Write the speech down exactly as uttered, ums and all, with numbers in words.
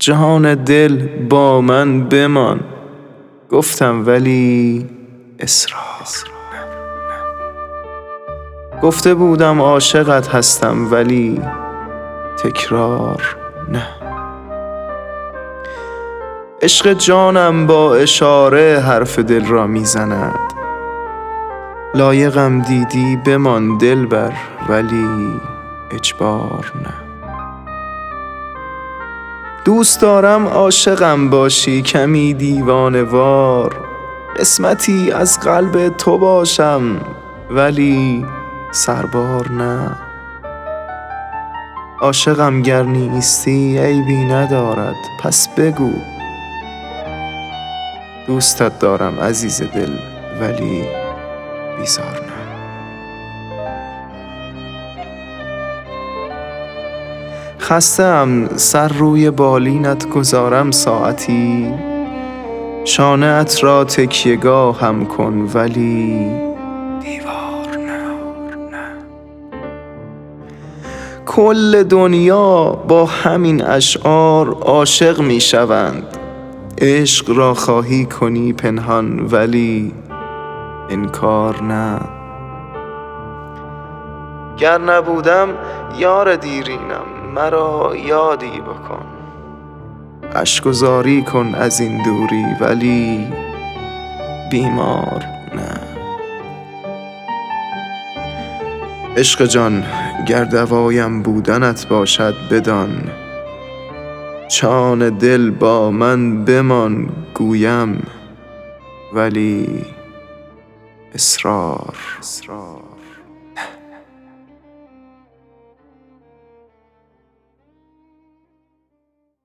جهان دل با من بمان. گفتم ولی اصرار گفته بودم عاشقت هستم ولی تکرار نه. عشق جانم با اشاره حرف دل را میزند. لایقم دیدی بمان دلبر ولی اجبار نه. دوست دارم عاشقم باشی کمی دیوانه وار. قسمتی از قلب تو باشم ولی سربار نه. عاشقم گر نیستی عیبی ندارد پس بگو. دوستت دارم عزیز دل ولی بیزار نه. خسته‌ام سر روی بالینت گذارم ساعتی. شانه ات را تکیه‌گاهم کن ولی دیوار نه. کل دنیا با همین اشعار عاشق می شوند. عشق را خواهی کنی پنهان ولی انکار نه. گر نبودم یار دیرینم مرا یادی بکن. اشک‌گذاری کن از این دوری ولی بیمار نه. عشق جان گر دوایم بودنت باشد بدان. جان دل با من بمان گویم ولی اصرار